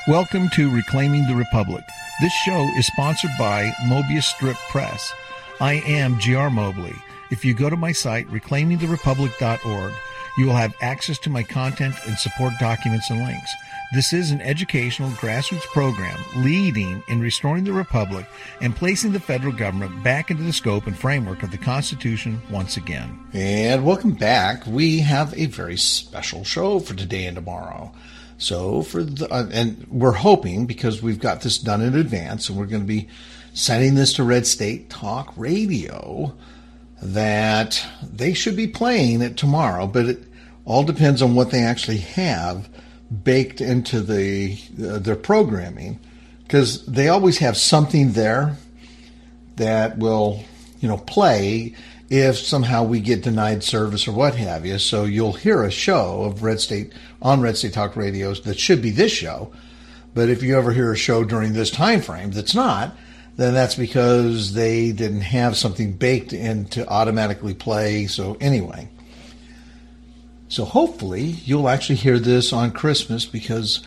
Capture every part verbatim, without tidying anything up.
Welcome to Reclaiming the Republic. This show is sponsored by Mobius Strip Press. I am G R Mobley. If you go to my site, reclaiming the republic dot org, you will have access to my content and support documents and links. This is an educational grassroots program leading in restoring the Republic and placing the federal government back into the scope and framework of the Constitution once again. And welcome back. We have a very special show for today and tomorrow. So for the, uh, and we're hoping, because we've got this done in advance, and we're going to be sending this to Red State Talk Radio, that they should be playing it tomorrow, but it all depends on what they actually have baked into the uh, their programming, because they always have something there that will, you know, play if somehow we get denied service or what have you. So you'll hear a show of Red State on Red State Talk Radios that should be this show, but if you ever hear a show during this time frame that's not, then that's because they didn't have something baked in to automatically play. So anyway, so hopefully you'll actually hear this on Christmas, because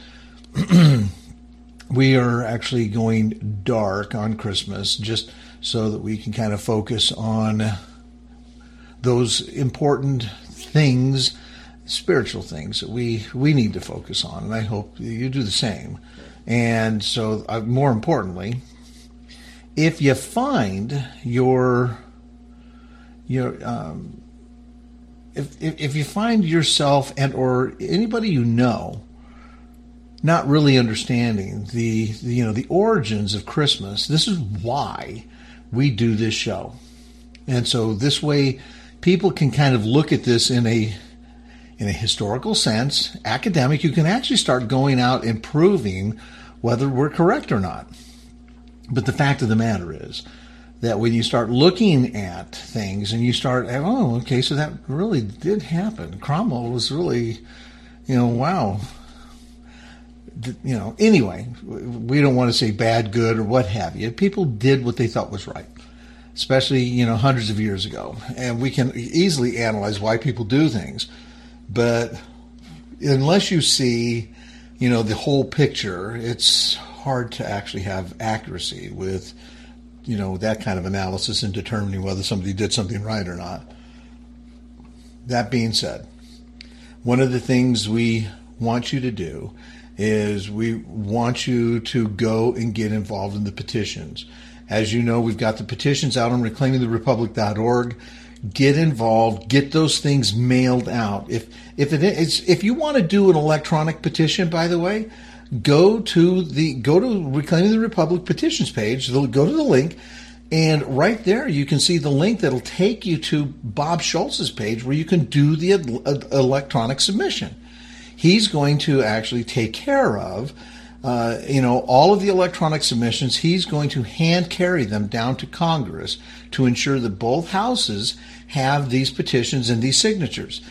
we are actually going dark on Christmas, just so that we can kind of focus on those important things, spiritual things that we, we need to focus on. And I hope you do the same. And so uh, more importantly, if you find your, your, um, if, if, if you find yourself and or anybody you know not really understanding the, the, you know, the origins of Christmas, this is why we do this show. And so this way people can kind of look at this in a, in a historical sense, academic. You can actually start going out and proving whether we're correct or not. But the fact of the matter is that when you start looking at things and you start, oh, okay, so that really did happen. Cromwell was really, you know, wow. You know, anyway, we don't want to say bad, good, or what have you. People did what they thought was right, especially, you know, hundreds of years ago. And we can easily analyze why people do things. But unless you see, you know, the whole picture, it's hard to actually have accuracy with, you know, that kind of analysis in determining whether somebody did something right or not. That being said, one of the things we want you to do is we want you to go and get involved in the petitions. As you know, we've got the petitions out on reclaiming the republic dot org. Get involved. Get those things mailed out. If if it is, if you want to do an electronic petition, by the way, go to the go to Reclaiming the Republic petitions page. Go to the link, and right there you can see the link that'll take you to Bob Schultz's page where you can do the electronic submission. He's going to actually take care of, uh, you know, all of the electronic submissions. He's going to hand carry them down to Congress to ensure that both houses have these petitions and these signatures.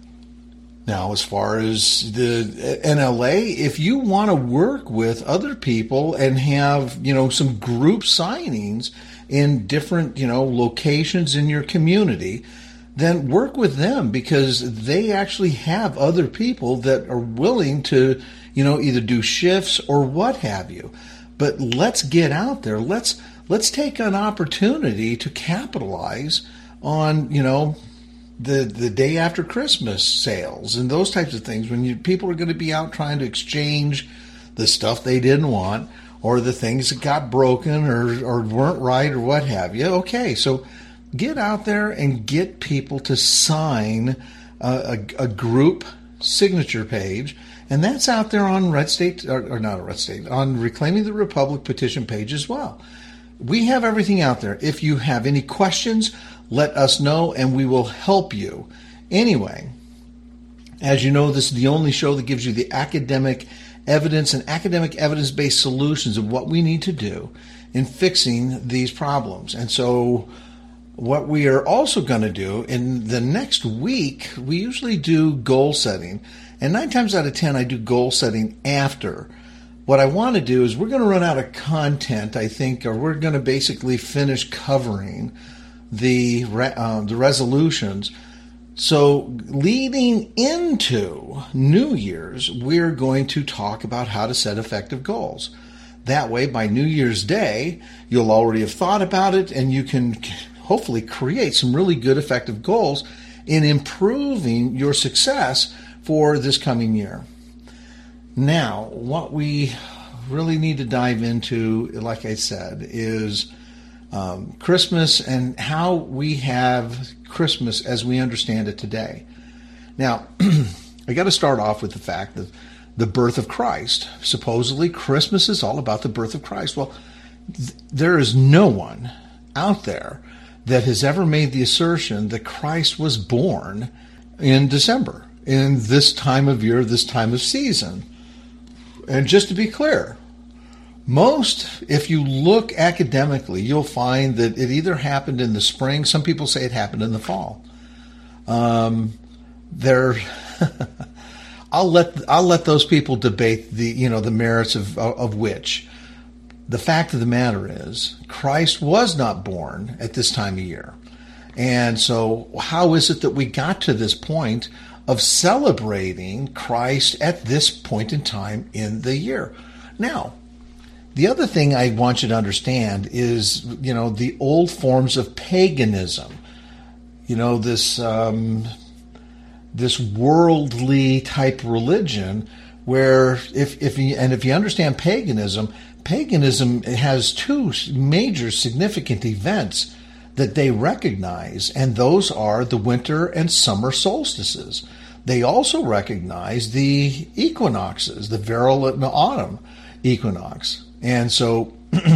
Now, as far as the N L A, if you want to work with other people and have, you know, some group signings in different, you know, locations in your community, then work with them, because they actually have other people that are willing to, you know, either do shifts or what have you. But let's get out there. Let's let's take an opportunity to capitalize on, you know, the the day after Christmas sales and those types of things, when you, people are going to be out trying to exchange the stuff they didn't want or the things that got broken or, or weren't right or what have you. Okay, so get out there and get people to sign a, a, a group signature page, and that's out there on Red State, or, or not Red State, on Reclaiming the Republic petition page as well. We have everything out there. If you have any questions, let us know, and we will help you. Anyway, as you know, this is the only show that gives you the academic evidence and academic evidence-based solutions of what we need to do in fixing these problems. And so what we are also going to do in the next week, we usually do goal setting. And nine times out of ten, I do goal setting after. What I want to do is we're going to run out of content, I think, or we're going to basically finish covering the uh, the resolutions So leading into New Year's, we're going to talk about how to set effective goals. That way, by New Year's Day, you'll already have thought about it, and you can hopefully create some really good effective goals in improving your success for this coming year. Now, what we really need to dive into, like I said, is um, Christmas and how we have Christmas as we understand it today. Now, I got to start off with the fact that the birth of Christ, supposedly Christmas is all about the birth of Christ. Well, th- there is no one out there that has ever made the assertion that Christ was born in December, in this time of year, this time of season. And just to be clear, most, if you look academically, you'll find that it either happened in the spring. Some people say it happened in the fall. Um, there, I'll let I'll let those people debate the you know the merits of of which. The fact of the matter is, Christ was not born at this time of year, and so how is it that we got to this point of celebrating Christ at this point in time in the year? Now, the other thing I want you to understand is, you know, the old forms of paganism. You know, this um, this worldly type religion, where if if you, and if you understand paganism, paganism has two major significant events that they recognize, and those are the winter and summer solstices. They also recognize the equinoxes, the vernal and autumn equinox. And so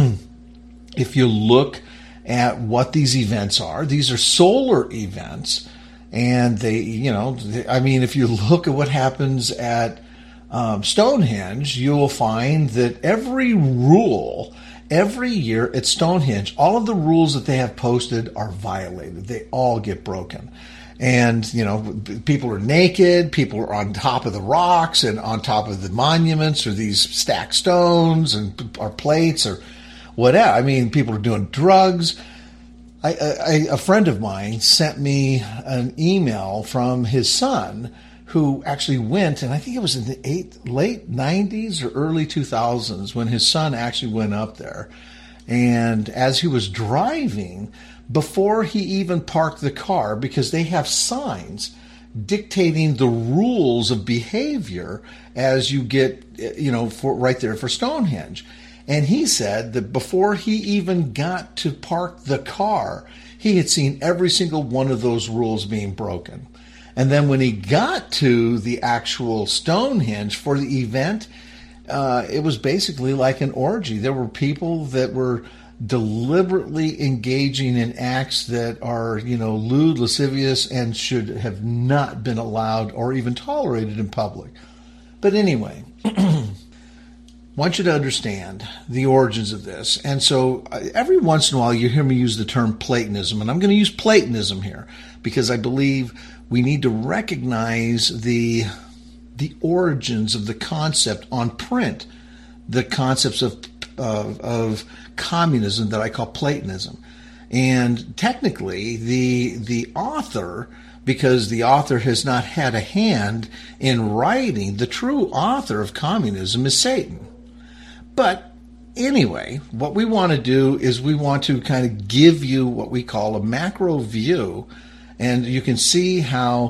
if you look at what these events are, these are solar events. And they, you know, I mean, if you look at what happens at um, Stonehenge, you will find that every rule, every year at Stonehenge, all of the rules that they have posted are violated. They all get broken. And, you know, people are naked, people are on top of the rocks and on top of the monuments or these stacked stones and or plates or whatever. I mean, people are doing drugs. I, I, a friend of mine sent me an email from his son who actually went, and I think it was in the eight, late nineties or early two thousands when his son actually went up there. And as he was driving, before he even parked the car, because they have signs dictating the rules of behavior as you get, you know, for right there for Stonehenge. And he said that before he even got to park the car, he had seen every single one of those rules being broken. And then when he got to the actual Stonehenge for the event, uh, it was basically like an orgy. There were people that were deliberately engaging in acts that are, you know, lewd, lascivious, and should have not been allowed or even tolerated in public. But anyway, I want you to understand the origins of this. And so uh, every once in a while you hear me use the term Platonism, and I'm going to use Platonism here because I believe we need to recognize the the origins of the concept on print, the concepts of of, of communism that I call Platonism. And technically, the the author, because the author has not had a hand in writing, the true author of communism is Satan. But anyway, what we want to do is we want to kind of give you what we call a macro view, and you can see how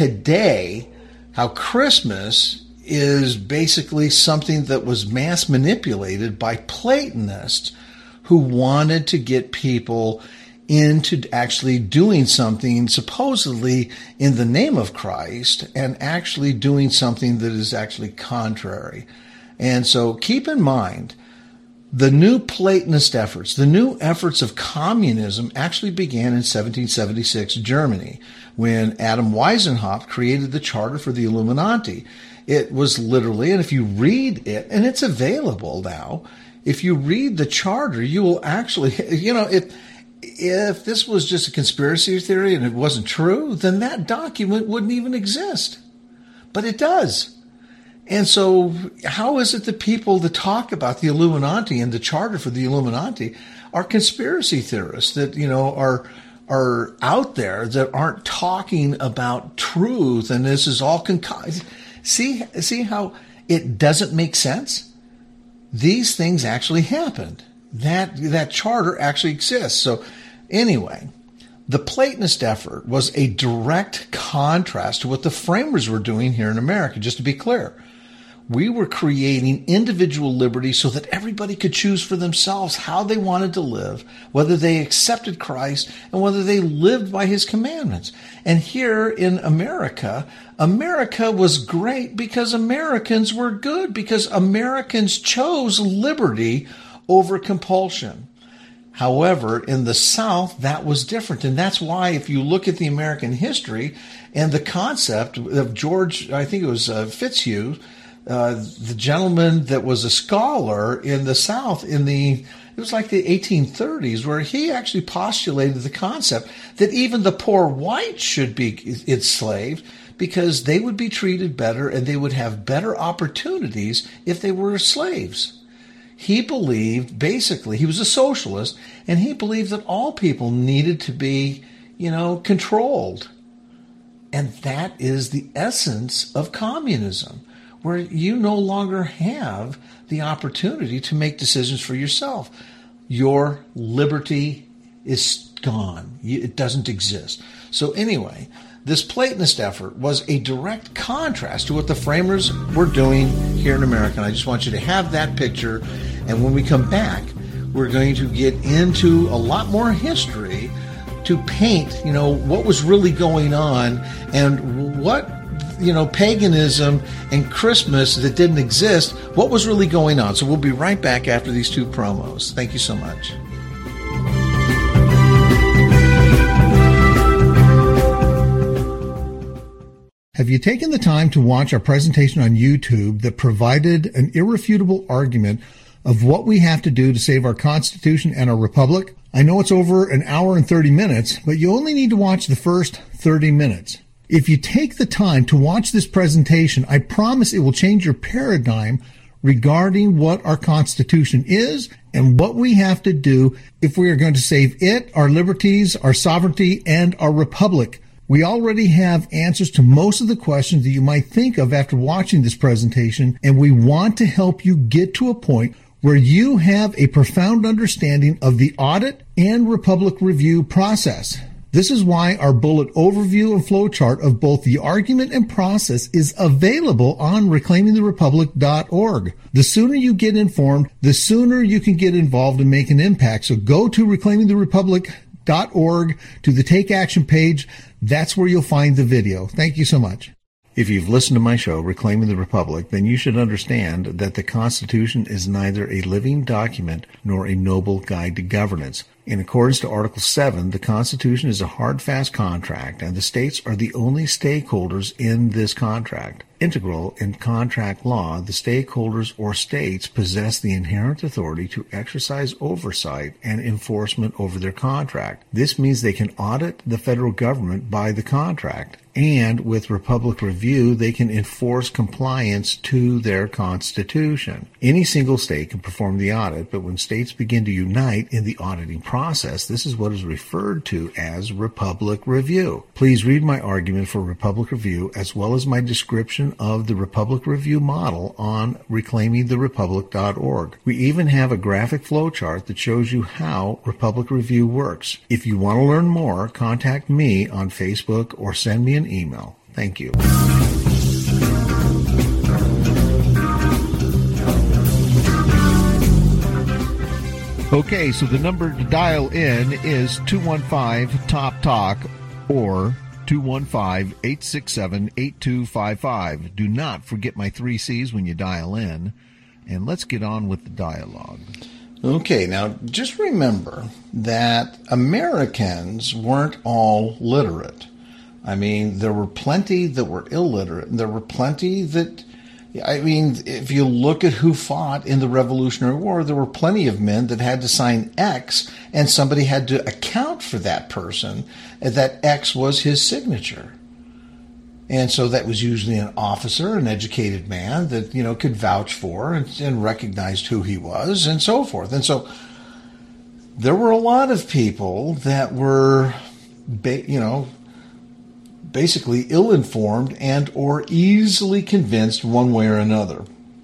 today, how Christmas is basically something that was mass manipulated by Platonists who wanted to get people into actually doing something supposedly in the name of Christ and actually doing something that is actually contrary. And so keep in mind, the new Platonist efforts, the new efforts of communism actually began in seventeen seventy-six Germany when Adam Weishaupt created the Charter for the Illuminati. It was literally, and if you read it, and it's available now, if you read the charter, you will actually, you know, if if this was just a conspiracy theory and it wasn't true, then that document wouldn't even exist. But it does. And so how is it that people that talk about the Illuminati and the charter for the Illuminati are conspiracy theorists that, you know, are are out there that aren't talking about truth, and this is all conc- see see how it doesn't make sense? These things actually happened. That that charter actually exists. So anyway, the Platonist effort was a direct contrast to what the framers were doing here in America. Just to be clear, we were creating individual liberty so that everybody could choose for themselves how they wanted to live, whether they accepted Christ and whether they lived by his commandments. And here in America, America was great because Americans were good, because Americans chose liberty over compulsion. However, in the South, that was different. And that's why if you look at the American history and the concept of George, I think it was uh, Fitzhugh, Uh, the gentleman that was a scholar in the South in the, it was like the eighteen thirties, where he actually postulated the concept that even the poor whites should be enslaved because they would be treated better and they would have better opportunities if they were slaves. He believed, basically, he was a socialist, and he believed that all people needed to be, you know, controlled. And that is the essence of communism, where you no longer have the opportunity to make decisions for yourself. Your liberty is gone. It doesn't exist. So anyway, this Platonist effort was a direct contrast to what the framers were doing here in America. And I just want you to have that picture. And when we come back, we're going to get into a lot more history to paint, you know, what was really going on and what, you know, paganism and Christmas that didn't exist, what was really going on. So we'll be right back after these two promos. Thank you so much. Have you taken the time to watch our presentation on YouTube that provided an irrefutable argument of what we have to do to save our Constitution and our Republic? I know it's over an hour and thirty minutes, but you only need to watch the first thirty minutes. If you take the time to watch this presentation, I promise it will change your paradigm regarding what our Constitution is and what we have to do if we are going to save it, our liberties, our sovereignty, and our republic. We already have answers to most of the questions that you might think of after watching this presentation, and we want to help you get to a point where you have a profound understanding of the audit and republic review process. This is why our bullet overview and flowchart of both the argument and process is available on reclaiming the republic dot org. The sooner you get informed, the sooner you can get involved and make an impact. So go to reclaiming the republic dot org to the Take Action page. That's where you'll find the video. Thank you so much. If you've listened to my show, Reclaiming the Republic, then you should understand that the Constitution is neither a living document nor a noble guide to governance. In accordance to Article seven, the Constitution is a hard, fast contract, and the states are the only stakeholders in this contract. Integral in contract law, the stakeholders or states possess the inherent authority to exercise oversight and enforcement over their contract. This means they can audit the federal government by the contract, and with Republic Review, they can enforce compliance to their Constitution. Any single state can perform the audit, but when states begin to unite in the auditing process, this is what is referred to as Republic Review. Please read my argument for Republic Review as well as my description of the Republic Review model on reclaiming the republic dot org. We even have a graphic flowchart that shows you how Republic Review works. If you want to learn more, contact me on Facebook or send me an email. Thank you. Okay, so the number to dial in is two one five top talk or two one five, eight six seven, eight two five five. Do not forget my three C's when you dial in. And let's get on with the dialogue. Okay, now just remember that Americans weren't all literate. I mean, there were plenty that were illiterate, and there were plenty that, I mean, if you look at who fought in the Revolutionary War, there were plenty of men that had to sign X, and somebody had to account for that person, and that X was his signature. And so that was usually an officer, an educated man that, you know, could vouch for and, and recognized who he was and so forth. And so there were a lot of people that were ba- you know, basically ill-informed and or easily convinced one way or another.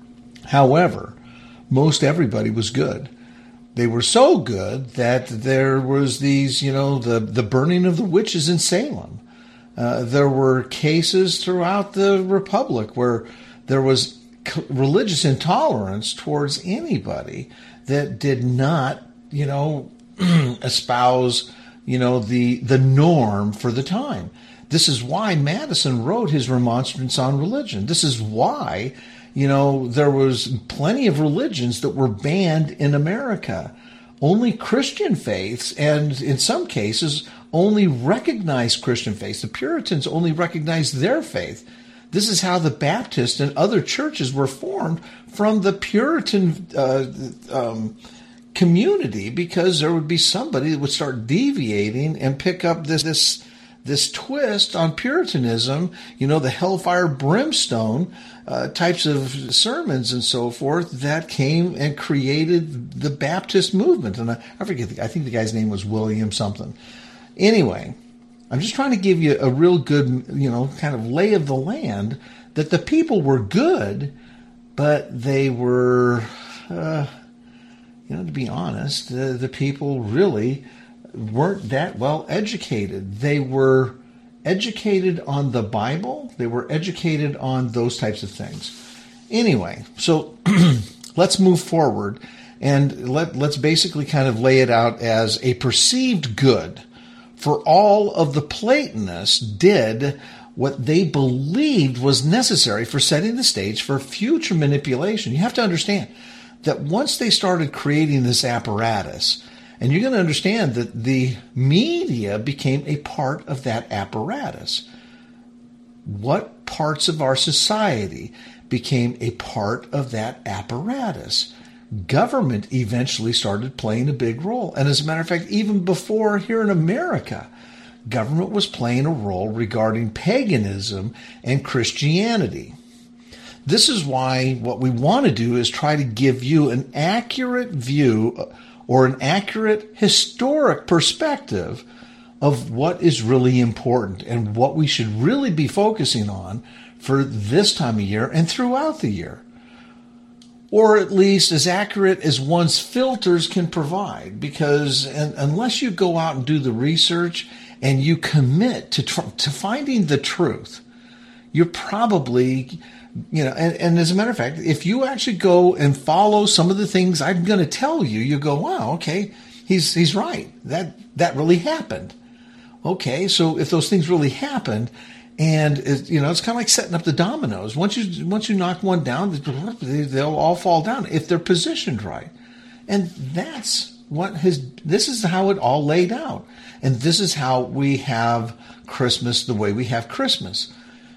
However, most everybody was good. They were so good that there was these, you know, the, the burning of the witches in Salem. Uh, there were cases throughout the Republic where there was religious intolerance towards anybody that did not, you know, espouse, you know, the the norm for the time. This is why Madison wrote his Remonstrance on Religion. This is why, you know, there was plenty of religions that were banned in America. Only Christian faiths, and in some cases, only recognized Christian faiths. The Puritans only recognized their faith. This is how the Baptist and other churches were formed from the Puritan uh, um, community, because there would be somebody that would start deviating and pick up this this this twist on Puritanism, you know, the hellfire brimstone uh, types of sermons and so forth that came and created the Baptist movement. And I, I forget, I think the guy's name was William something. Anyway, I'm just trying to give you a real good, you know, kind of lay of the land, that the people were good, but they were, uh, you know, to be honest, the, the people really weren't that well educated. They were educated on the Bible. They were educated on those types of things. Anyway, so let's move forward and let, let's basically kind of lay it out as a perceived good. For all of the Platonists did what they believed was necessary for setting the stage for future manipulation. You have to understand that once they started creating this apparatus, and you're going to understand that the media became a part of that apparatus. What parts of our society became a part of that apparatus? Government eventually started playing a big role. And as a matter of fact, even before here in America, government was playing a role regarding paganism and Christianity. This is why what we want to do is try to give you an accurate view or an accurate historic perspective of what is really important and what we should really be focusing on for this time of year and throughout the year. Or at least as accurate as one's filters can provide, because unless you go out and do the research and you commit to tr- to finding the truth, you're probably, you know, and, and as a matter of fact, if you actually go and follow some of the things I'm going to tell you, you go, wow, okay, he's he's right. That that really happened. Okay, so if those things really happened, and it, you know, it's kind of like setting up the dominoes. Once you once you knock one down, they'll all fall down if they're positioned right. And that's what has. This is how it all laid out, and this is how we have Christmas the way we have Christmas.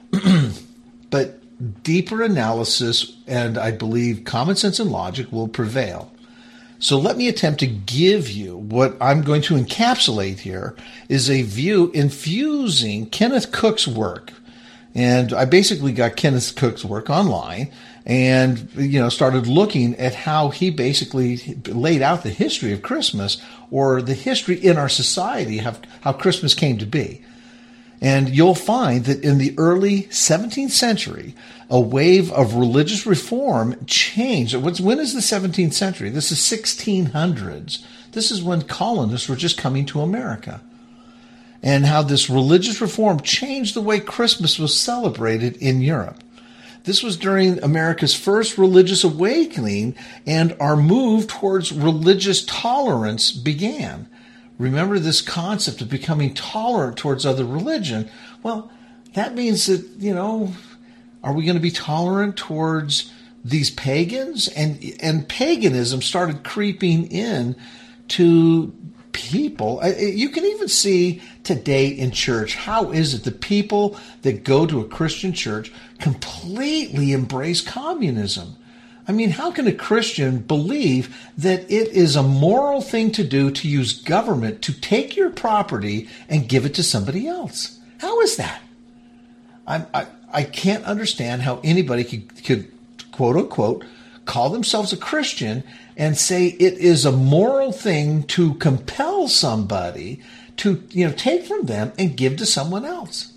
But deeper analysis and I believe common sense and logic will prevail. So let me attempt to give you what I'm going to encapsulate here is a view infusing Kenneth Cook's work. And I basically got Kenneth Cook's work online and, you know, started looking at how he basically laid out the history of Christmas, or the history in our society, how, how Christmas came to be. And you'll find that in the early seventeenth century, a wave of religious reform changed. When is the seventeenth century? This is sixteen hundreds. This is when colonists were just coming to America. And how this religious reform changed the way Christmas was celebrated in Europe. This was during America's first religious awakening, and our move towards religious tolerance began. Remember this concept of becoming tolerant towards other religion? Well, that means that, you know, are we going to be tolerant towards these pagans? And and paganism started creeping in to people. You can even see today in church, how is it the people that go to a Christian church completely embrace communism? I mean, how can a Christian believe that it is a moral thing to do to use government to take your property and give it to somebody else? How is that? I I, I can't understand how anybody could, could, quote unquote, call themselves a Christian and say it is a moral thing to compel somebody to, you know, take from them and give to someone else.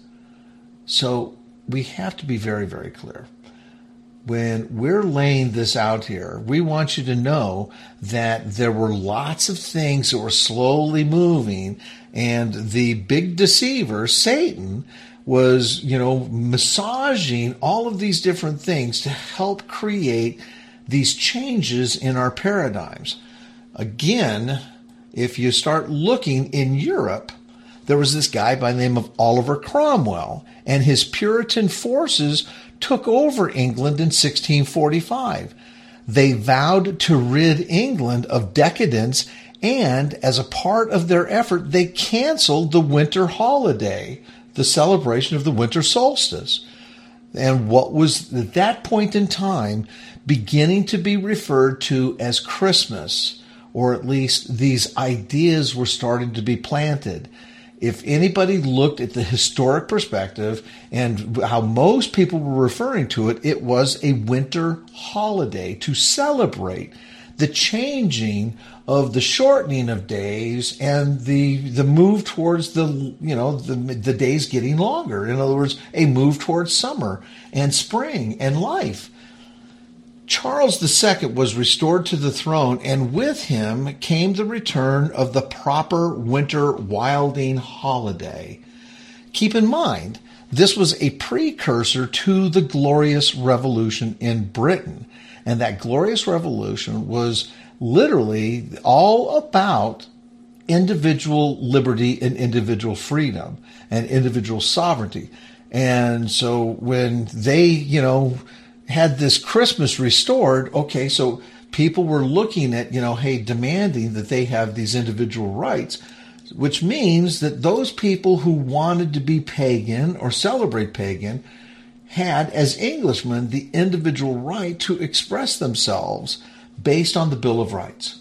So we have to be very, very clear. When we're laying this out here, we want you to know that there were lots of things that were slowly moving, and the big deceiver, Satan, was, you know, massaging all of these different things to help create these changes in our paradigms. Again, if you start looking in Europe, there was this guy by the name of Oliver Cromwell, and his Puritan forces took over England in sixteen forty-five. They vowed to rid England of decadence, and as a part of their effort, they canceled the winter holiday, the celebration of the winter solstice. And what was at that point in time beginning to be referred to as Christmas, or at least these ideas were starting to be planted. If anybody looked at the historic perspective and how most people were referring to it, it was a winter holiday to celebrate the changing of the shortening of days and the the move towards the, you know, the, the days getting longer. In other words, a move towards summer and spring and life. Charles the Second was restored to the throne, and with him came the return of the proper winter wilding holiday. Keep in mind, this was a precursor to the Glorious Revolution in Britain, and that Glorious Revolution was literally all about individual liberty and individual freedom and individual sovereignty. And so when they, you know, had this Christmas restored, okay, so people were looking at, you know, hey, demanding that they have these individual rights, which means that those people who wanted to be pagan or celebrate pagan had, as Englishmen, the individual right to express themselves based on the Bill of Rights.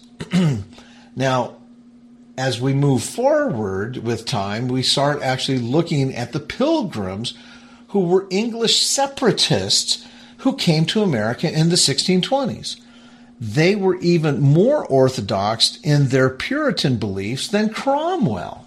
Now, as we move forward with time, we start actually looking at the Pilgrims, who were English separatists who came to America in the sixteen twenties. They were even more orthodox in their Puritan beliefs than Cromwell.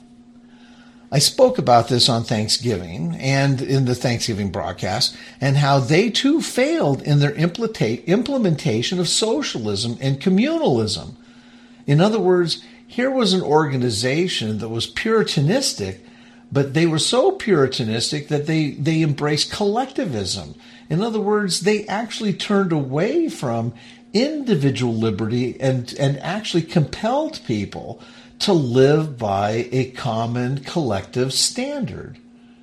I spoke about this on Thanksgiving and in the Thanksgiving broadcast, and how they too failed in their implementation of socialism and communalism. In other words, here was an organization that was Puritanistic, but they were so Puritanistic that they, they embraced collectivism. In other words, they actually turned away from individual liberty and, and actually compelled people to live by a common collective standard.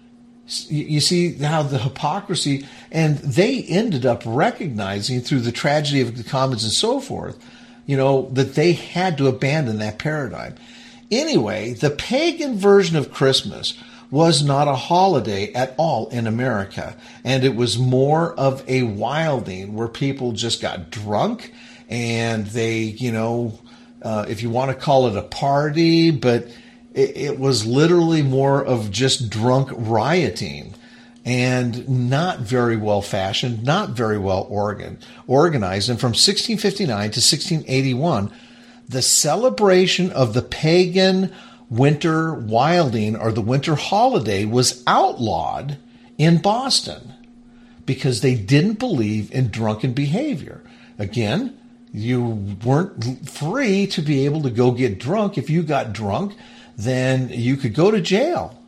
You see how the hypocrisy, and they ended up recognizing through the tragedy of the commons and so forth, you know, that they had to abandon that paradigm. Anyway, the pagan version of Christmas was not a holiday at all in America, and it was more of a wilding where people just got drunk and they, you know, uh, if you want to call it a party, but it, it was literally more of just drunk rioting and not very well fashioned, not very well organ, organized. And from sixteen fifty-nine to sixteen eighty-one, the celebration of the pagan winter wilding, or the winter holiday, was outlawed in Boston because they didn't believe in drunken behavior. Again, you weren't free to be able to go get drunk. If you got drunk, then you could go to jail.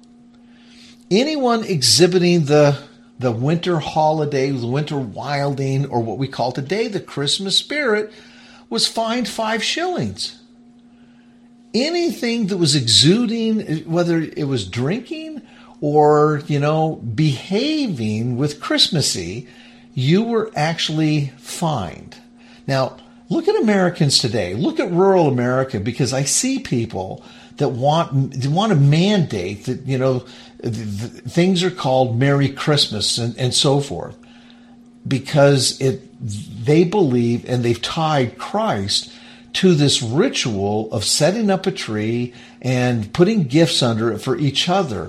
Anyone exhibiting the the winter holiday, the winter wilding, or what we call today the Christmas spirit, was fined five shillings. Anything that was exuding, whether it was drinking or, you know, behaving with Christmassy, you were actually fined. Now, look at Americans today. Look at rural America, because I see people that want they want to mandate that, you know, th- th- things are called Merry Christmas and, and so forth, because it they believe, and they've tied Christ to this ritual of setting up a tree and putting gifts under it for each other.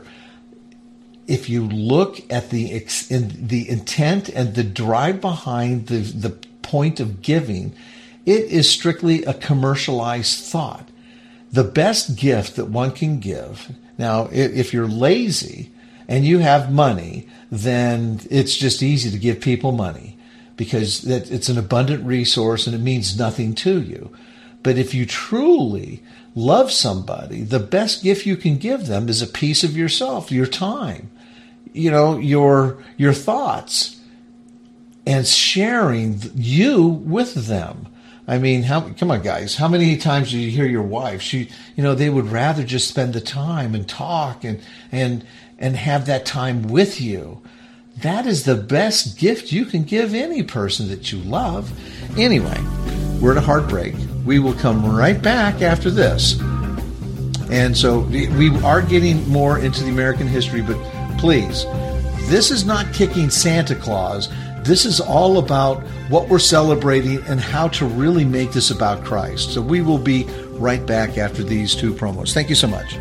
If you look at the in the intent and the drive behind the, the point of giving, it is strictly a commercialized thought. The best gift that one can give, Now, if you're lazy and you have money, then it's just easy to give people money because it's an abundant resource and it means nothing to you. But if you truly love somebody, the best gift you can give them is a piece of yourself, your time, you know, your your thoughts, and sharing you with them. I mean, how, come on, guys. How many times do you hear your wife? She, you know, they would rather just spend the time and talk and and and have that time with you. That is the best gift you can give any person that you love. Anyway, we're at a hard break. We will come right back after this. And so we are getting more into the American history, but please, this is not kicking Santa Claus. This is all about what we're celebrating and how to really make this about Christ. So we will be right back after these two promos. Thank you so much.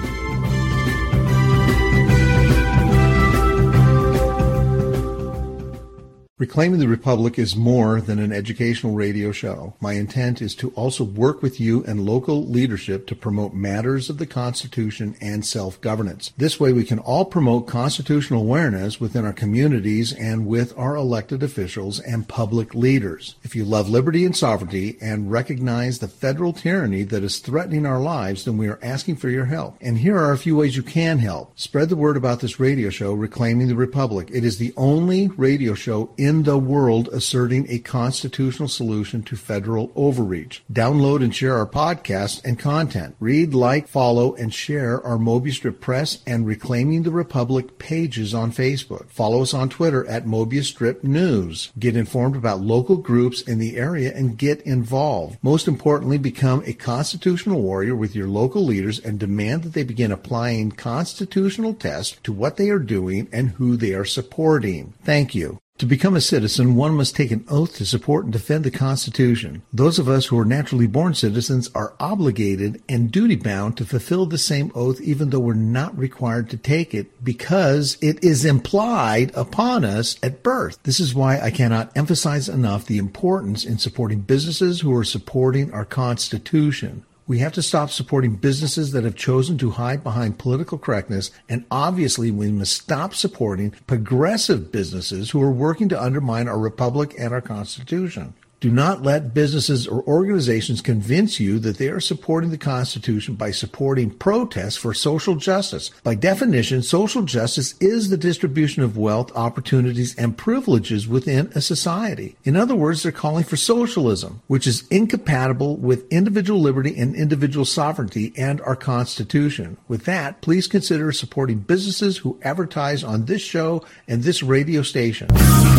Reclaiming the Republic is more than an educational radio show. My intent is to also work with you and local leadership to promote matters of the Constitution and self-governance. This way we can all promote constitutional awareness within our communities and with our elected officials and public leaders. If you love liberty and sovereignty and recognize the federal tyranny that is threatening our lives, then we are asking for your help. And here are a few ways you can help. Spread the word about this radio show, Reclaiming the Republic. It is the only radio show in in the world asserting a constitutional solution to federal overreach. Download and share our podcasts and content. Read, like, follow, and share our Mobius Strip Press and Reclaiming the Republic pages on Facebook. Follow us on Twitter at Mobius Strip News. Get informed about local groups in the area and get involved. Most importantly, become a constitutional warrior with your local leaders and demand that they begin applying constitutional tests to what they are doing and who they are supporting. Thank you. To become a citizen, one must take an oath to support and defend the Constitution. Those of us who are naturally born citizens are obligated and duty-bound to fulfill the same oath even though we're not required to take it because it is implied upon us at birth. This is why I cannot emphasize enough the importance in supporting businesses who are supporting our Constitution. We have to stop supporting businesses that have chosen to hide behind political correctness, and obviously we must stop supporting progressive businesses who are working to undermine our republic and our Constitution. Do not let businesses or organizations convince you that they are supporting the Constitution by supporting protests for social justice. By definition, social justice is the distribution of wealth, opportunities, and privileges within a society. In other words, they're calling for socialism, which is incompatible with individual liberty and individual sovereignty and our Constitution. With that, please consider supporting businesses who advertise on this show and this radio station.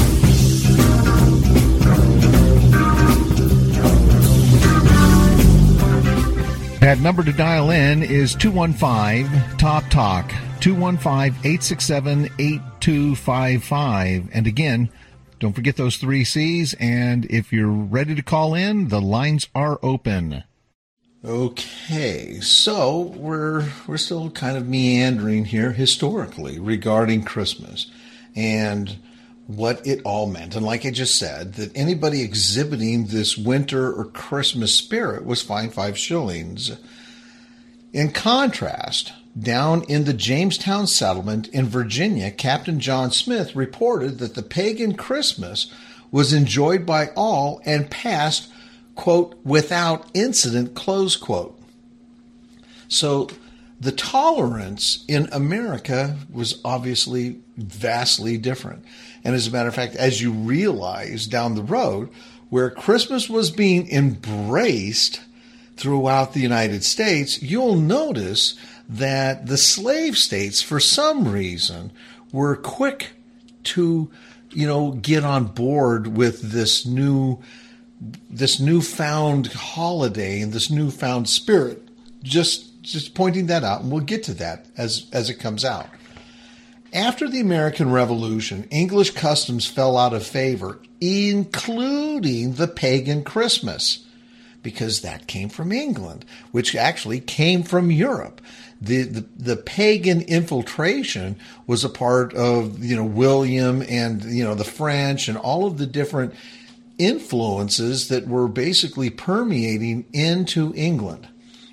That number to dial in is two one five, T A L K, T A L K, two one five, eight six seven, eight two five five. And again, don't forget those three C's, and if you're ready to call in, the lines are open. Okay, so we're we're still kind of meandering here historically regarding Christmas and what it all meant. And like I just said, that anybody exhibiting this winter or Christmas spirit was fined five shillings. In contrast, down in the Jamestown settlement in Virginia, Captain John Smith reported that the pagan Christmas was enjoyed by all and passed, quote, without incident, close quote. So the tolerance in America was obviously vastly different. And as a matter of fact, as you realize down the road, where Christmas was being embraced throughout the United States, you'll notice that the slave states, for some reason, were quick to, you know, get on board with this new, this newfound holiday and this newfound spirit. Just, just pointing that out, and we'll get to that as, as it comes out. After the American Revolution, English customs fell out of favor, including the pagan Christmas, because that came from England, which actually came from Europe. The, the the pagan infiltration was a part of, you know, William and, you know, the French and all of the different influences that were basically permeating into England.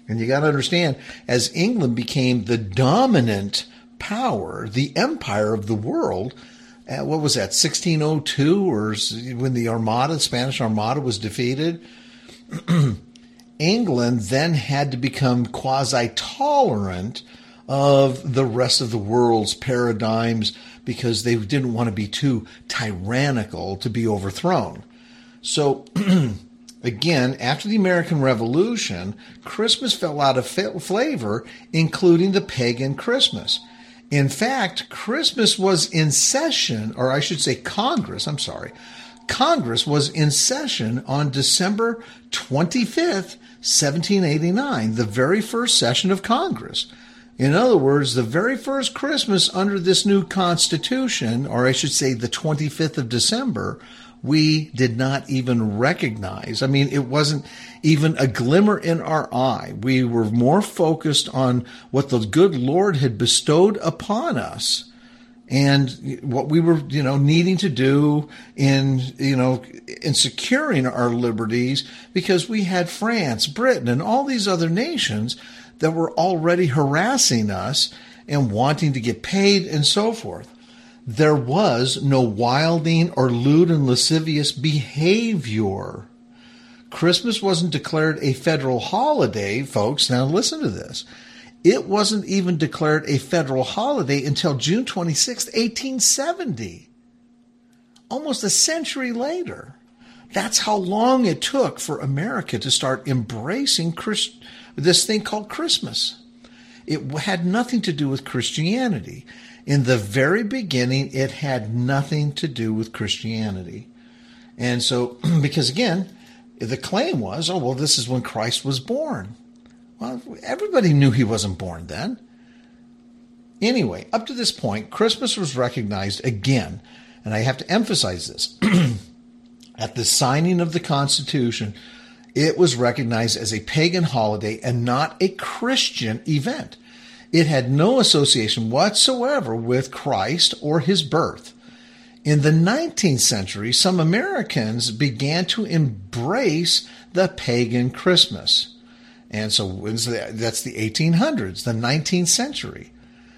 And you got to understand, as England became the dominant power, the empire of the world, uh, what was that, sixteen oh two, or when the Armada, the Spanish Armada was defeated? England then had to become quasi-tolerant of the rest of the world's paradigms because they didn't want to be too tyrannical to be overthrown. So, again, after the American Revolution, Christmas fell out of flavor, including the pagan Christmas. In fact, Christmas was in session, or I should say Congress, I'm sorry, Congress was in session on December twenty-fifth, seventeen eighty-nine, the very first session of Congress. In other words, the very first Christmas under this new Constitution, or I should say the twenty-fifth of December, we did not even recognize. I mean, it wasn't even a glimmer in our eye. We were more focused on what the good Lord had bestowed upon us and what we were, you know, needing to do in, you know, in securing our liberties, because we had France, Britain, and all these other nations that were already harassing us and wanting to get paid and so forth. There was no wilding or lewd and lascivious behavior. Christmas wasn't declared a federal holiday, folks. Now listen to this. It wasn't even declared a federal holiday until June twenty-sixth, eighteen seventy. Almost a century later. That's how long it took for America to start embracing Christ- this thing called Christmas. It had nothing to do with Christianity. In the very beginning, it had nothing to do with Christianity. And so, because again, the claim was, oh, well, this is when Christ was born. Well, everybody knew he wasn't born then. Anyway, up to this point, Christmas was recognized again, and I have to emphasize this. At the signing of the Constitution, it was recognized as a pagan holiday and not a Christian event. It had no association whatsoever with Christ or his birth. In the nineteenth century, some Americans began to embrace the pagan Christmas. And so that's the eighteen hundreds, the nineteenth century.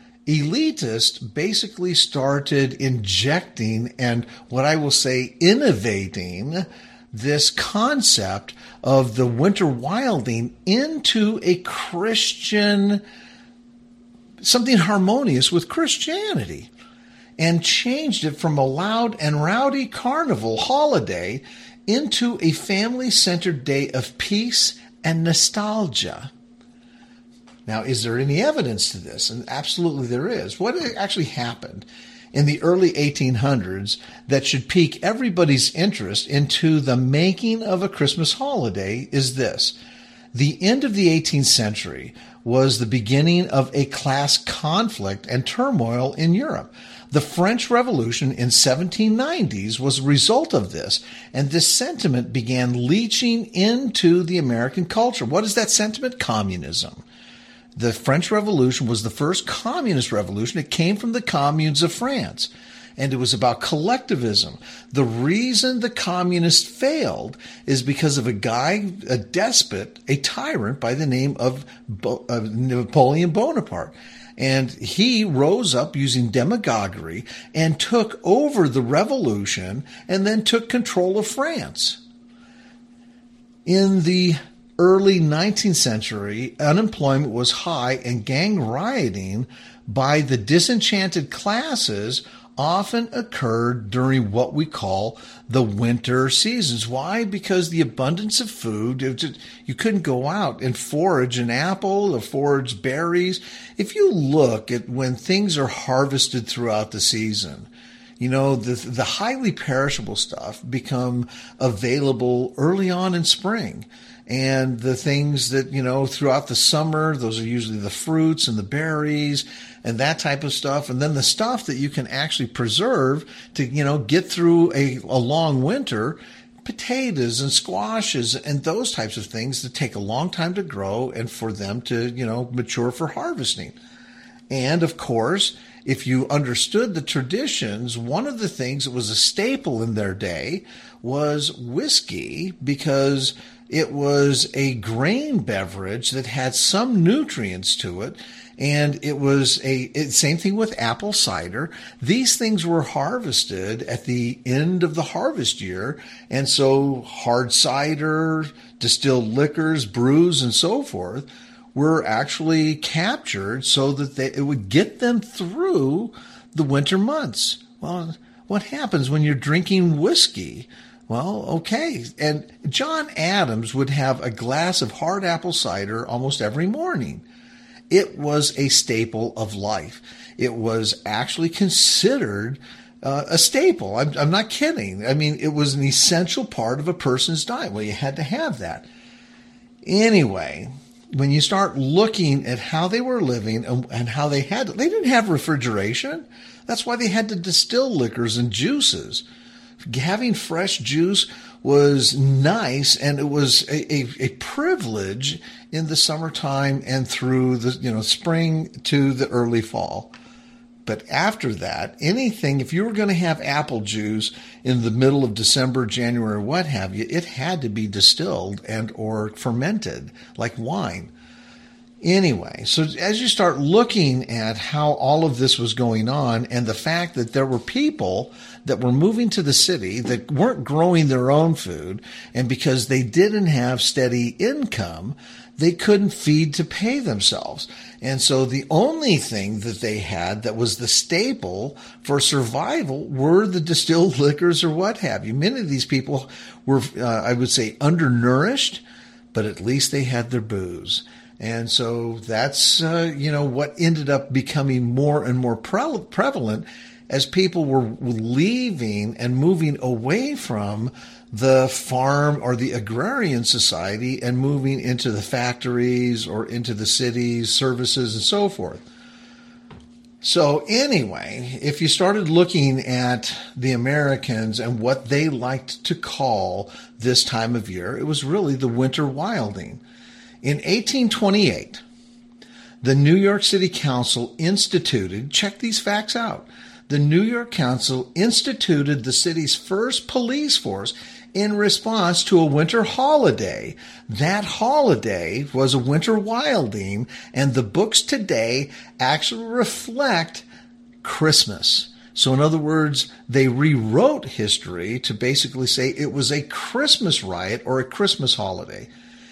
Elitists basically started injecting and what I will say innovating this concept of the winter wilding into a Christian, something harmonious with Christianity, and changed it from a loud and rowdy carnival holiday into a family-centered day of peace and nostalgia. Now, is there any evidence to this? And absolutely there is. What actually happened in the early eighteen hundreds that should pique everybody's interest into the making of a Christmas holiday is this. The end of the eighteenth century was the beginning of a class conflict and turmoil in Europe. The French Revolution in seventeen nineties was a result of this, and this sentiment began leaching into the American culture. What is that sentiment? Communism. The French Revolution was the first communist revolution. It came from the communes of France, and it was about collectivism. The reason the communists failed is because of a guy, a despot, a tyrant by the name of Bo- uh, Napoleon Bonaparte. And he rose up using demagoguery and took over the revolution and then took control of France. In the early nineteenth century, unemployment was high and gang rioting by the disenchanted classes often occurred during what we call the winter seasons. Why? Because the abundance of food, just, you couldn't go out and forage an apple or forage berries. If you look at when things are harvested throughout the season, you know, the, the highly perishable stuff become available early on in spring. And the things that, you know, throughout the summer, those are usually the fruits and the berries and that type of stuff. And then the stuff that you can actually preserve to, you know, get through a, a long winter, potatoes and squashes and those types of things that take a long time to grow and for them to, you know, mature for harvesting. And of course, if you understood the traditions, one of the things that was a staple in their day was whiskey, because It was a grain beverage that had some nutrients to it. And it was a it, same thing with apple cider. These things were harvested at the end of the harvest year. And so hard cider, distilled liquors, brews, and so forth were actually captured so that they, it would get them through the winter months. Well, what happens when you're drinking whiskey? Well, okay. And John Adams would have a glass of hard apple cider almost every morning. It was a staple of life. It was actually considered uh, a staple. I'm, I'm not kidding. I mean, it was an essential part of a person's diet. Well, you had to have that. Anyway, when you start looking at how they were living and, and how they had, they didn't have refrigeration. That's why they had to distill liquors and juices. Having fresh juice was nice, and it was a, a, a privilege in the summertime and through the you know spring to the early fall. But after that, anything, if you were going to have apple juice in the middle of December, January, what have you, it had to be distilled and or fermented like wine. Anyway, so as you start looking at how all of this was going on and the fact that there were people that were moving to the city that weren't growing their own food, and because they didn't have steady income, they couldn't feed to pay themselves. And so the only thing that they had that was the staple for survival were the distilled liquors or what have you. Many of these people were, uh, I would say, undernourished, but at least they had their booze. And so that's, uh, you know, what ended up becoming more and more pre- prevalent as people were leaving and moving away from the farm or the agrarian society and moving into the factories or into the cities, services, and so forth. So anyway, if you started looking at the Americans and what they liked to call this time of year, it was really the winter wilding. In eighteen twenty-eight, the New York City Council instituted, check these facts out, the New York Council instituted the city's first police force in response to a winter holiday. That holiday was a winter wilding, and the books today actually reflect Christmas. So in other words, they rewrote history to basically say it was a Christmas riot or a Christmas holiday.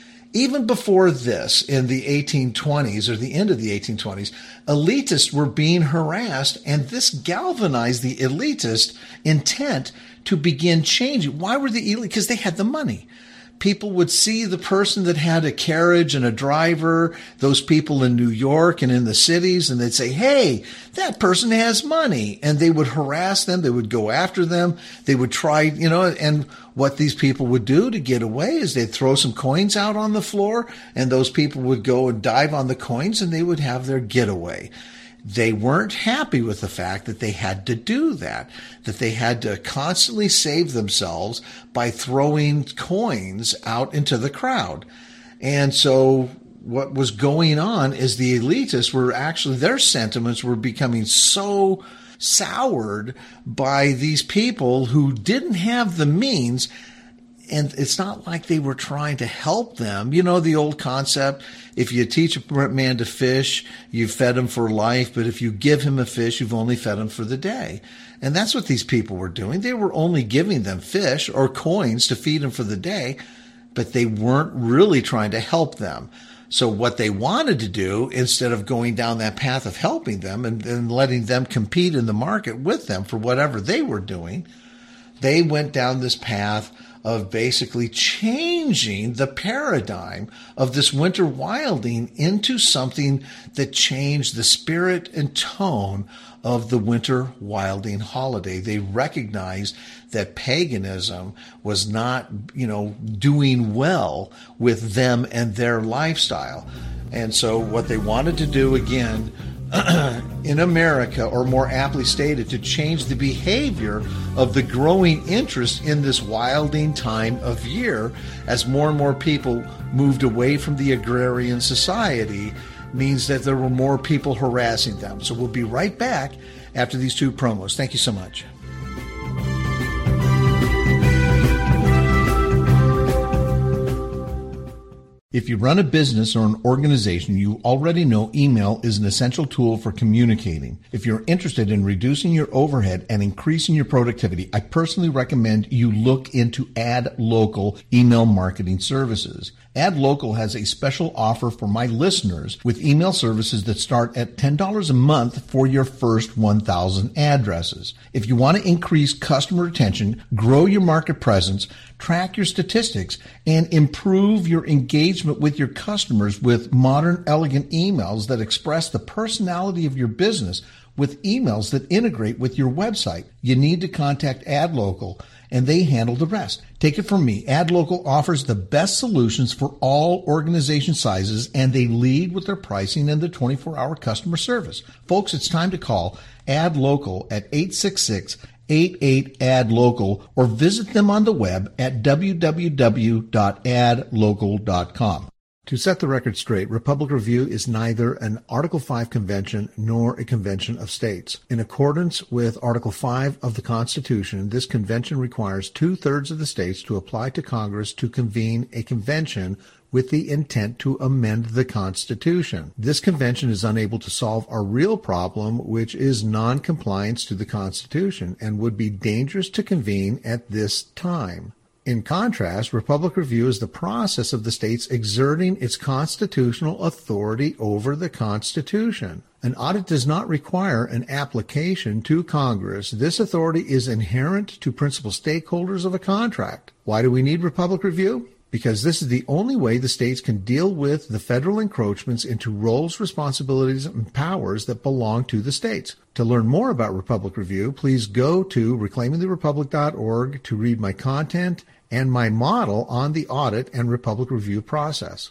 Even before this, in the eighteen twenties or the end of the eighteen twenties, elitists were being harassed, and this galvanized the elitist intent to begin changing. Why were the elite? Because they had the money. People would see the person that had a carriage and a driver, those people in New York and in the cities, and they'd say, hey, that person has money. And they would harass them. They would go after them. They would try, you know, and what these people would do to get away is they'd throw some coins out on the floor, and those people would go and dive on the coins, and they would have their getaway. They weren't happy with the fact that they had to do that, that they had to constantly save themselves by throwing coins out into the crowd. And so what was going on is the elitists were actually, their sentiments were becoming so soured by these people who didn't have the means. And it's not like they were trying to help them. You know, the old concept, if you teach a man to fish, you fed him for life. But if you give him a fish, you've only fed him for the day. And that's what these people were doing. They were only giving them fish or coins to feed them for the day, but they weren't really trying to help them. So what they wanted to do, instead of going down that path of helping them and, and letting them compete in the market with them for whatever they were doing, they went down this path of basically changing the paradigm of this winter wilding into something that changed the spirit and tone of the winter wilding holiday. They recognized that paganism was not, you know, doing well with them and their lifestyle. And so what they wanted to do again in America, or more aptly stated, to change the behavior of the growing interest in this wilding time of year as more and more people moved away from the agrarian society, means that there were more people harassing them. So we'll be right back after these two promos. Thank you so much. If you run a business or an organization, you already know email is an essential tool for communicating. If you're interested in reducing your overhead and increasing your productivity, I personally recommend you look into AdLocal email marketing services. AdLocal has a special offer for my listeners with email services that start at ten dollars a month for your first one thousand addresses. If you want to increase customer retention, grow your market presence, track your statistics, and improve your engagement with your customers with modern, elegant emails that express the personality of your business with emails that integrate with your website, you need to contact AdLocal, and they handle the rest. Take it from me. AdLocal offers the best solutions for all organization sizes, and they lead with their pricing and their twenty-four hour customer service. Folks, it's time to call AdLocal at eight six six, eight eight, A D local or visit them on the web at w w w dot ad local dot com. To set the record straight, Republic Review is neither an Article five convention nor a convention of states. In accordance with Article five of the Constitution, this convention requires two-thirds of the states to apply to Congress to convene a convention with the intent to amend the Constitution. This convention is unable to solve our real problem, which is non-compliance to the Constitution, and would be dangerous to convene at this time. In contrast, Republic Review is the process of the states exerting its constitutional authority over the Constitution. An audit does not require an application to Congress. This authority is inherent to principal stakeholders of a contract. Why do we need Republic Review? Because this is the only way the states can deal with the federal encroachments into roles, responsibilities, and powers that belong to the states. To learn more about Republic Review, please go to reclaiming the republic dot org to read my content and my model on the audit and Republic Review process.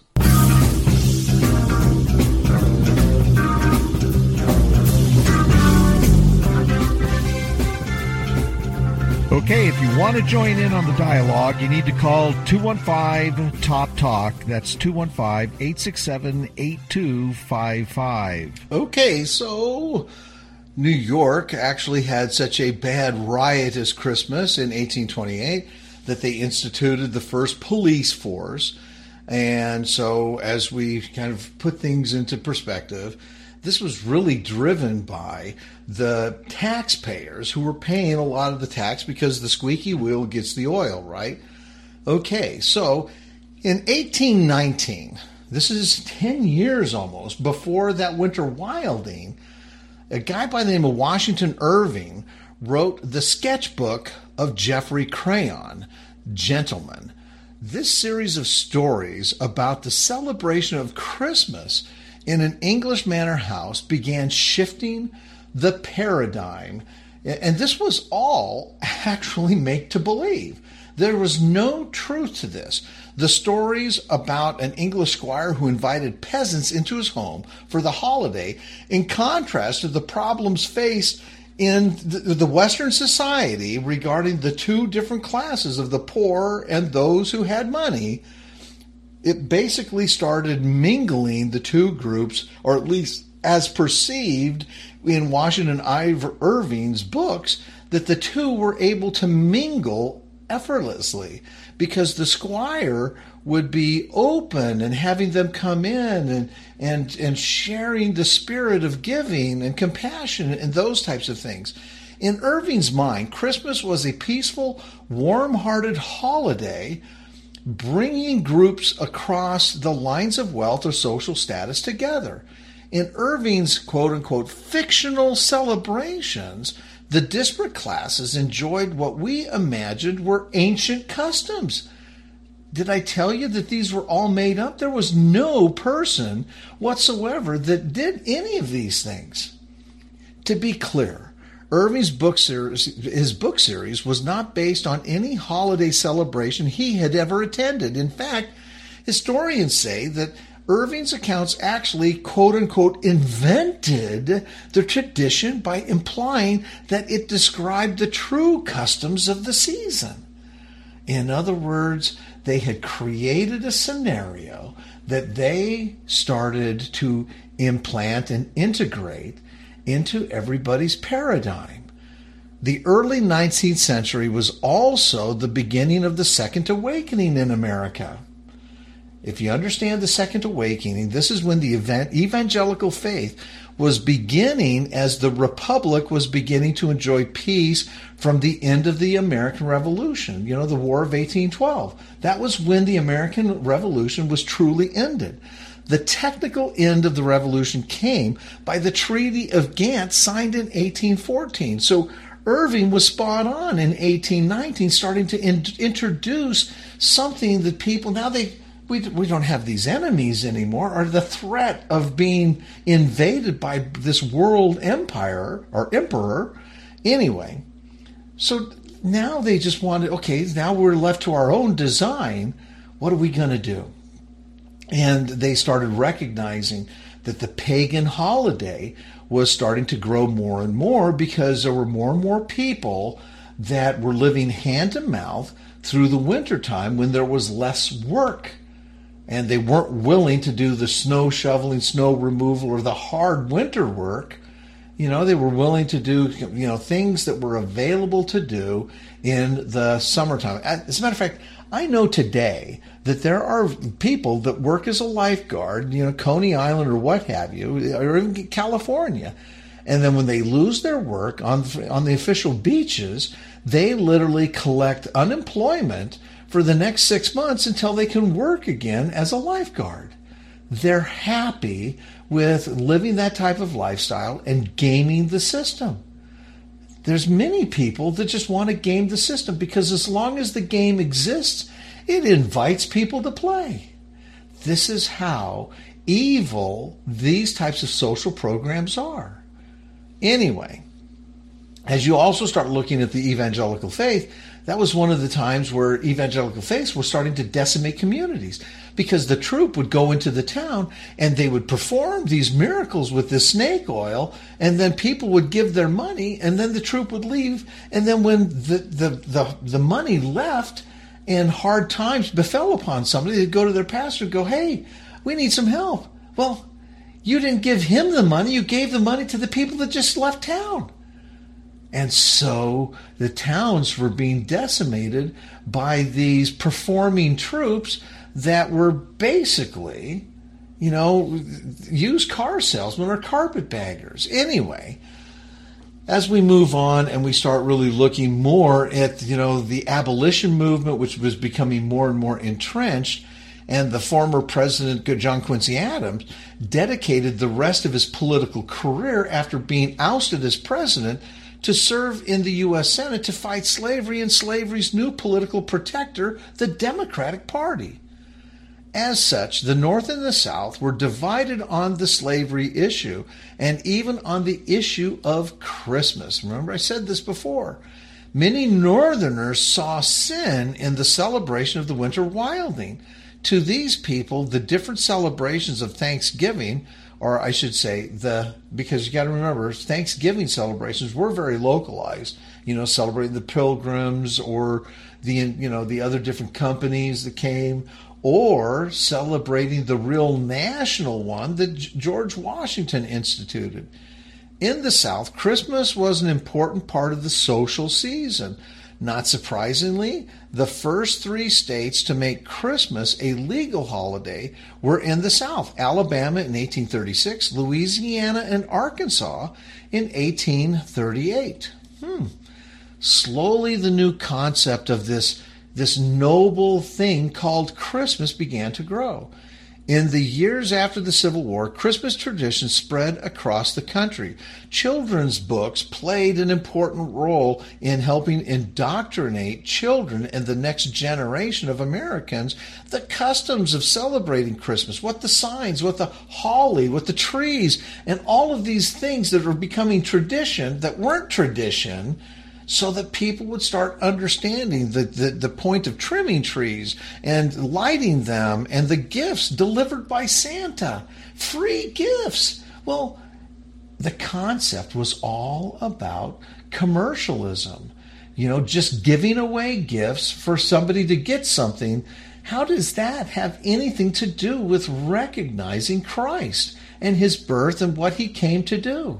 Okay, if you want to join in on the dialogue, you need to call two one five, T O P, TALK. That's two one five, eight six seven, eight two five five. Okay, so New York actually had such a bad riotous Christmas in eighteen twenty-eight that they instituted the first police force. And so as we kind of put things into perspective, this was really driven by the taxpayers who were paying a lot of the tax because the squeaky wheel gets the oil, right? Okay, so in eighteen nineteen, this is ten years almost before that winter wilding, a guy by the name of Washington Irving wrote the sketchbook of Geoffrey Crayon, Gentleman. This series of stories about the celebration of Christmas in an English manor house began shifting the paradigm. And this was all actually make to believe. There was no truth to this. The stories about an English squire who invited peasants into his home for the holiday, in contrast to the problems faced in the, the Western society regarding the two different classes of the poor and those who had money, it basically started mingling the two groups, or at least as perceived in Washington Irving's books, that the two were able to mingle effortlessly because the squire would be open and having them come in and, and, and sharing the spirit of giving and compassion and those types of things. In Irving's mind, Christmas was a peaceful, warm-hearted holiday bringing groups across the lines of wealth or social status together. In Irving's quote-unquote fictional celebrations, the disparate classes enjoyed what we imagined were ancient customs. Did I tell you that these were all made up? There was no person whatsoever that did any of these things. To be clear, Irving's book series, his book series was not based on any holiday celebration he had ever attended. In fact, historians say that Irving's accounts actually, quote-unquote, invented the tradition by implying that it described the true customs of the season. In other words, they had created a scenario that they started to implant and integrate into everybody's paradigm. The early nineteenth century was also the beginning of the Second Awakening in America. If you understand the Second Awakening, this is when the event, evangelical faith was beginning as the Republic was beginning to enjoy peace from the end of the American Revolution, you know, the War of eighteen twelve. That was when the American Revolution was truly ended. The technical end of the revolution came by the Treaty of Ghent signed in eighteen fourteen. So Irving was spot on in eighteen nineteen, starting to in- introduce something that people, now they, we, we don't have these enemies anymore, or the threat of being invaded by this world empire or emperor. Anyway, so now they just wanted, okay, now we're left to our own design. What are we going to do? And they started recognizing that the pagan holiday was starting to grow more and more because there were more and more people that were living hand to mouth through the wintertime when there was less work. And they weren't willing to do the snow shoveling, snow removal, or the hard winter work. You know, they were willing to do, you know, things that were available to do in the summertime. As a matter of fact, I know today that there are people that work as a lifeguard, you know, Coney Island or what have you, or even California. And then when they lose their work on, on the official beaches, they literally collect unemployment for the next six months until they can work again as a lifeguard. They're happy with living that type of lifestyle and gaming the system. There's many people that just want to game the system because as long as the game exists, it invites people to play. This is how evil these types of social programs are. Anyway, as you also start looking at the evangelical faith, that was one of the times where evangelical faiths were starting to decimate communities because the troop would go into the town and they would perform these miracles with this snake oil, and then people would give their money, and then the troop would leave. And then when the, the, the, the money left and hard times befell upon somebody, they'd go to their pastor and go, hey, we need some help. Well, you didn't give him the money. You gave the money to the people that just left town. And so the towns were being decimated by these performing troops that were basically, you know, used car salesmen or carpetbaggers. Anyway, as we move on and we start really looking more at, you know, the abolition movement, which was becoming more and more entrenched, and the former president, John Quincy Adams, dedicated the rest of his political career after being ousted as president to serve in the U S Senate to fight slavery and slavery's new political protector, the Democratic Party. As such, the North and the South were divided on the slavery issue and even on the issue of Christmas. Remember, I said this before. Many Northerners saw sin in the celebration of the winter wilding. To these people, the different celebrations of Thanksgiving, or I should say, the because you got to remember, Thanksgiving celebrations were very localized. You know, celebrating the Pilgrims or the you know the other different companies that came, or celebrating the real national one that George Washington instituted. In the South, Christmas was an important part of the social season. Not surprisingly, the first three states to make Christmas a legal holiday were in the South: Alabama in eighteen thirty-six, Louisiana and Arkansas in eighteen thirty-eight. Hmm. Slowly, the new concept of this, this noble thing called Christmas began to grow. In the years after the Civil War, Christmas traditions spread across the country. Children's books played an important role in helping indoctrinate children and the next generation of Americans the customs of celebrating Christmas, what the signs, what the holly, what the trees, and all of these things that are becoming tradition that weren't tradition, so that people would start understanding the, the, the point of trimming trees and lighting them and the gifts delivered by Santa. Free gifts. Well, the concept was all about commercialism. You know, just giving away gifts for somebody to get something. How does that have anything to do with recognizing Christ and his birth and what he came to do?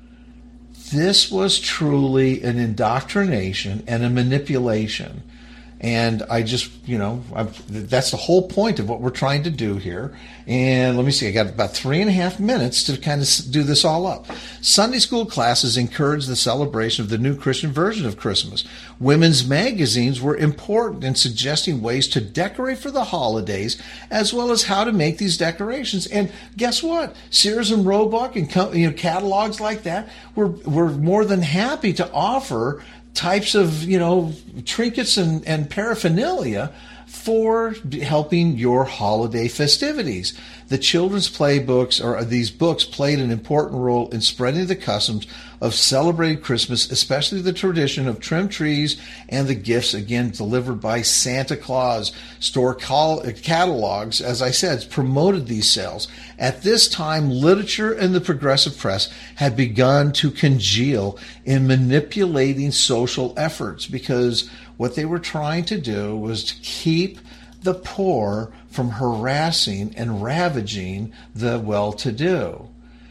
This was truly an indoctrination and a manipulation. And I just, you know, I'm, that's the whole point of what we're trying to do here. And let me see, I got about three and a half minutes to kind of do this all up. Sunday school classes encouraged the celebration of the new Christian version of Christmas. Women's magazines were important in suggesting ways to decorate for the holidays, as well as how to make these decorations. And guess what? Sears and Roebuck and you know, catalogs like that were, were more than happy to offer types of, you know, trinkets and, and paraphernalia for helping your holiday festivities. The children's playbooks, or these books, played an important role in spreading the customs of celebrating Christmas, especially the tradition of trimmed trees and the gifts, again, delivered by Santa Claus. Store catalogs, as I said, promoted these sales. At this time, literature and the progressive press had begun to congeal in manipulating social efforts, because what they were trying to do was to keep the poor from harassing and ravaging the well-to-do.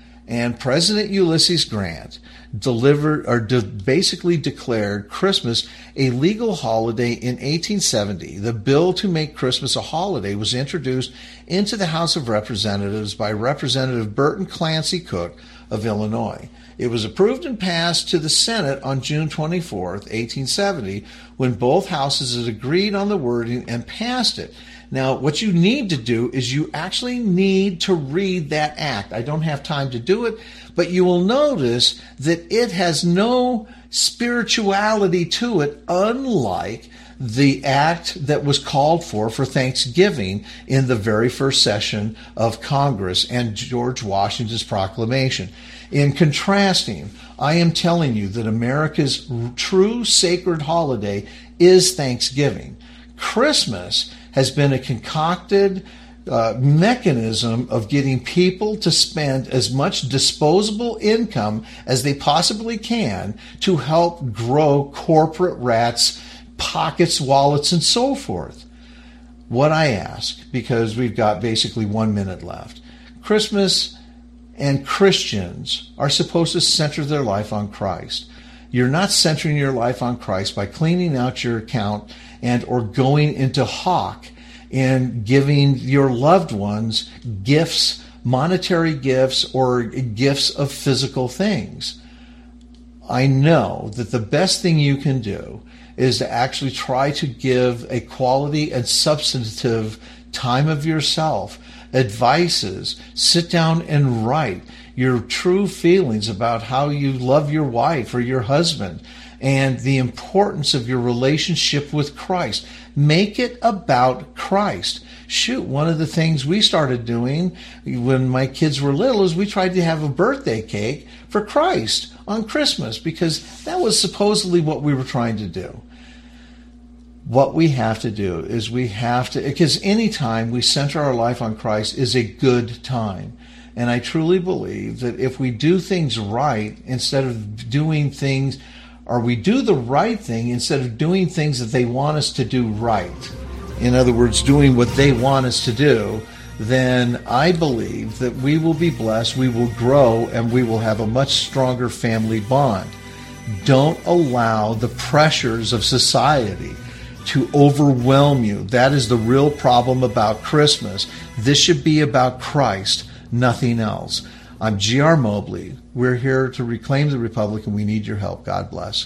And President Ulysses Grant delivered, or de- basically declared Christmas a legal holiday in eighteen seventy. The bill to make Christmas a holiday was introduced into the House of Representatives by Representative Burton Clancy Cook of Illinois. It was approved and passed to the Senate on June twenty-fourth, eighteen seventy, when both houses had agreed on the wording and passed it. Now, what you need to do is you actually need to read that act. I don't have time to do it, but you will notice that it has no spirituality to it, unlike the act that was called for for Thanksgiving in the very first session of Congress and George Washington's proclamation. In contrasting, I am telling you that America's true sacred holiday is Thanksgiving. Christmas has been a concocted uh, mechanism of getting people to spend as much disposable income as they possibly can to help grow corporate rats, pockets, wallets, and so forth. What I ask, because we've got basically one minute left, Christmas and Christians are supposed to center their life on Christ. You're not centering your life on Christ by cleaning out your account and or going into hawk and giving your loved ones gifts, monetary gifts, or gifts of physical things. I know that the best thing you can do is to actually try to give a quality and substantive time of yourself, advices, sit down and write your true feelings about how you love your wife or your husband and the importance of your relationship with Christ. Make it about Christ. Shoot, one of the things we started doing when my kids were little is we tried to have a birthday cake for Christ on Christmas, because that was supposedly what we were trying to do. What we have to do is we have to, because any time we center our life on Christ is a good time. And I truly believe that if we do things right instead of doing things, or we do the right thing instead of doing things that they want us to do right, in other words, doing what they want us to do, then I believe that we will be blessed, we will grow, and we will have a much stronger family bond. Don't allow the pressures of society to overwhelm you. That is the real problem about Christmas. This should be about Christ, nothing else. I'm G R Mobley. We're here to reclaim the Republic, and we need your help. God bless.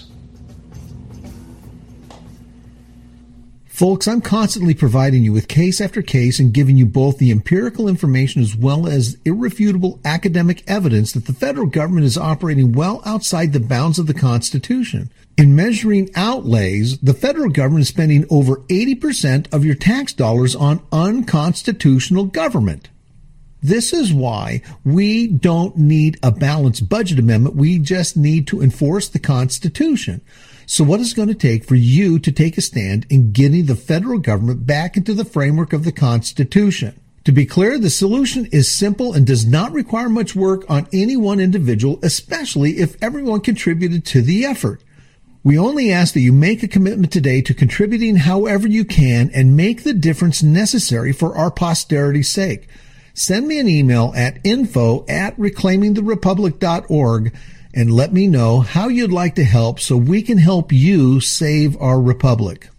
Folks, I'm constantly providing you with case after case and giving you both the empirical information as well as irrefutable academic evidence that the federal government is operating well outside the bounds of the Constitution. In measuring outlays, the federal government is spending over eighty percent of your tax dollars on unconstitutional government. This is why we don't need a balanced budget amendment. We just need to enforce the Constitution. So what is it going to take for you to take a stand in getting the federal government back into the framework of the Constitution? To be clear, the solution is simple and does not require much work on any one individual, especially if everyone contributed to the effort. We only ask that you make a commitment today to contributing however you can and make the difference necessary for our posterity's sake. Send me an email at info at reclaiming the republic dot org and let me know how you'd like to help so we can help you save our republic.